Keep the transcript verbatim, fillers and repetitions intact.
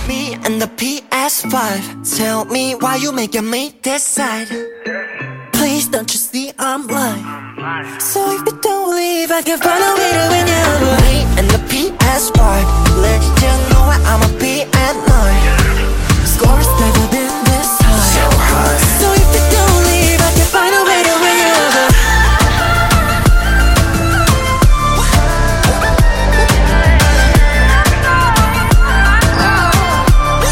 me and the P S five. Tell me why you making me decide. Please don't you see I'm lying? So if you don't leave, I can find a way to win you over. Me and the P S five, let you know where I'ma be at night.